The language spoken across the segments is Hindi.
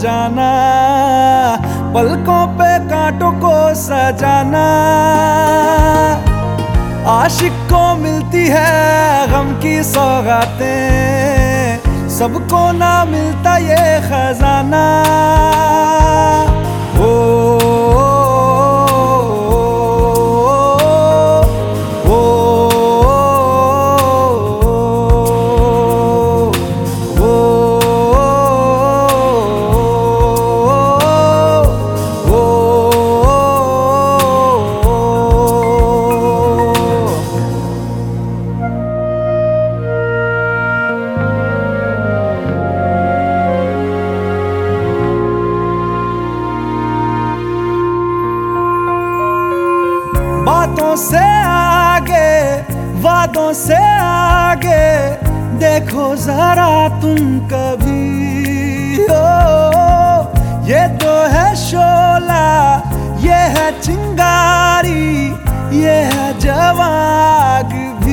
जाना, पलकों पे कांटों को सजाना। आशिक को मिलती है गम की सौगातें, सबको ना मिलता ये खजाना। बातों से आगे, वादों से आगे, देखो जरा तुम कभी। ओ ये तो है शोला, ये है चिंगारी, ये है जवाग भी।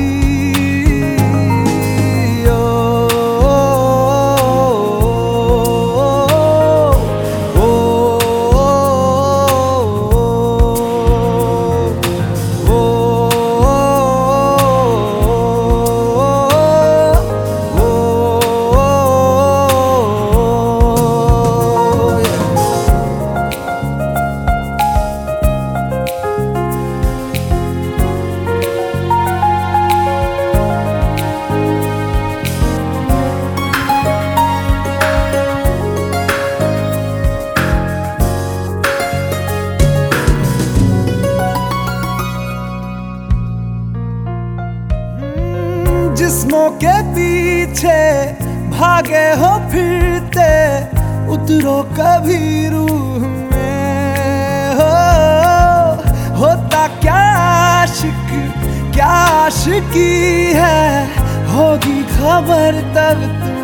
जिस्मों के पीछे भागे हो फिरते, उतरो कभी रूह में। होता क्या आशिक, क्या आशिकी है, होगी खबर तब तुम्हें।